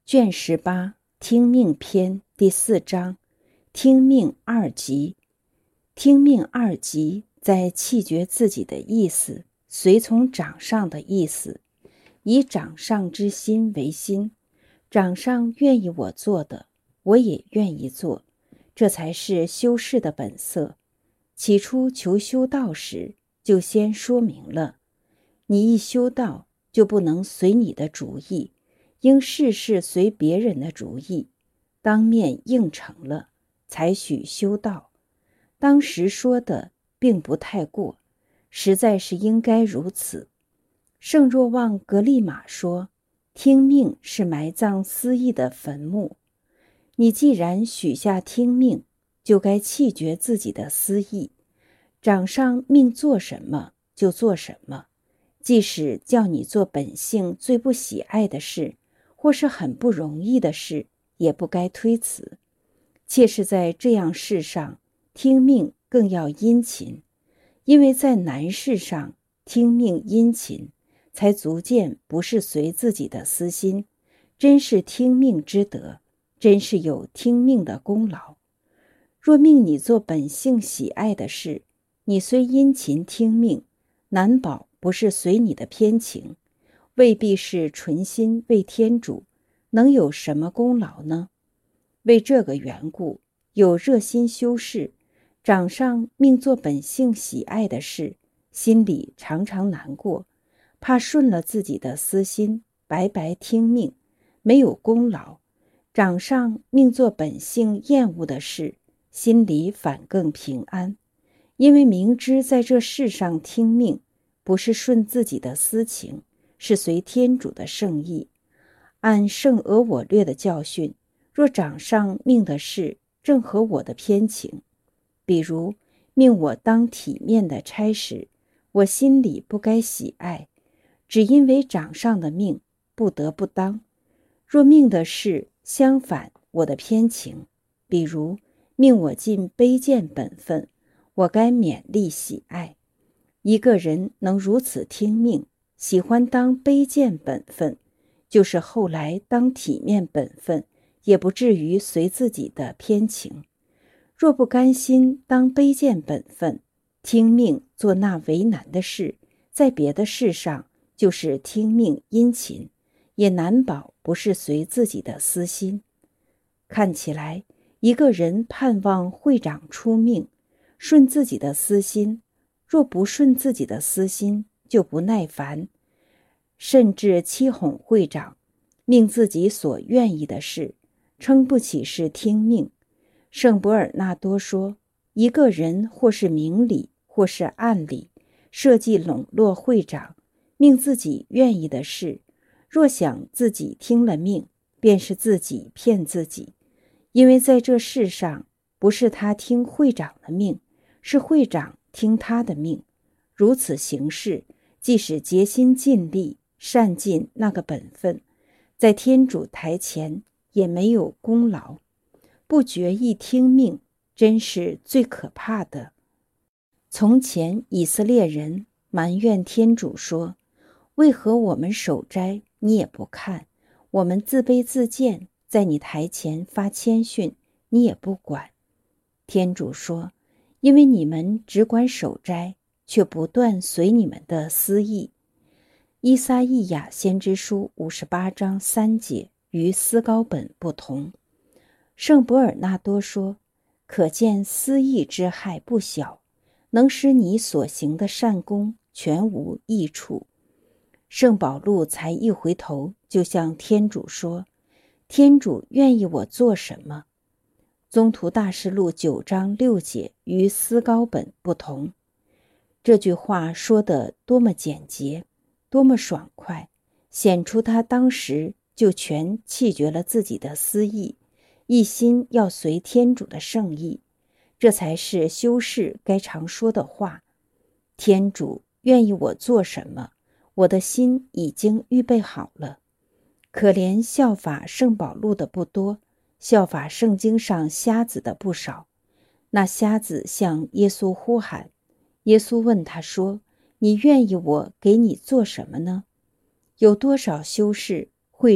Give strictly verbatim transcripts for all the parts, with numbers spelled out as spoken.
卷十八听命篇第四章听命二级。听命二级在气绝自己的意思，随从掌上的意思，以掌上之心为心，掌上愿意我做的，我也愿意做，这才是修士的本色。起初求修道时，就先说明了，你一修道就不能随你的主意，应事事随别人的主意，当面应承了，才许修道。当时说的并不太过，实在是应该如此。圣若望格利马说，听命是埋葬私意的坟墓。你既然许下听命，就该弃绝自己的私意，掌上命做什么就做什么，即使叫你做本性最不喜爱的事，或是很不容易的事，也不该推辞。切是在这样事上，听命更要殷勤，因为在难事上听命殷勤，才足见不是随自己的私心，真是听命之德，真是有听命的功劳。若命你做本性喜爱的事，你虽殷勤听命，难保不是随你的偏情，未必是纯心为天主，能有什么功劳呢？为这个缘故，有热心修士，掌上命做本性喜爱的事，心里常常难过，怕顺了自己的私心，白白听命，没有功劳；掌上命做本性厌恶的事，心里反更平安，因为明知在这世上听命，不是顺自己的私情，是随天主的圣意。按圣俄我略的教训，若掌上命的事正合我的偏情，比如命我当体面的差事，我心里不该喜爱，只因为掌上的命不得不当。若命的事相反我的偏情，比如命我尽卑贱本分，我该勉力喜爱。一个人能如此听命，喜欢当卑贱本分，就是后来当体面本分，也不至于随自己的偏情。若不甘心当卑贱本分，听命做那为难的事，在别的事上就是听命殷勤，也难保不是随自己的私心。看起来一个人盼望会长出命，顺自己的私心，若不顺自己的私心，就不耐烦，甚至欺哄会长，命自己所愿意的事，称不起是听命。圣博尔纳多说，一个人或是明理或是暗理，设计笼络会长，命自己愿意的事，若想自己听了命，便是自己骗自己，因为在这世上不是他听会长的命，是会长听他的命。如此行事，即使竭心尽力善尽那个本分，在天主台前也没有功劳。不决意听命，真是最可怕的。从前以色列人埋怨天主说，为何我们守斋你也不看，我们自卑自贱，在你台前发谦逊你也不管。天主说，因为你们只管守斋，却不断随你们的私意。依撒意亚先知书五十八章三节与思高本不同。圣博尔纳多说，可见私意之害不小，能使你所行的善功全无益处。圣保禄才一回头就向天主说，天主愿意我做什么？宗徒大事录九章六节与思高本不同。这句话说得多么简洁，多么爽快，显出他当时就全弃绝了自己的私意，一心要随天主的圣意。这才是修士该常说的话。天主愿意我做什么，我的心已经预备好了。可怜效法圣保禄的不多，效法圣经上瞎子的不少。那瞎子向耶稣呼喊，耶稣问他说，你愿意我给你做什么呢？有多少修士会长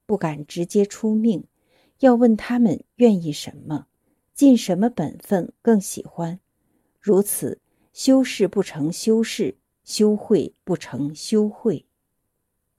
不敢直接出命，要问他们愿意什么，尽什么本分更喜欢。如此，修事不成修事，修慧不成修慧。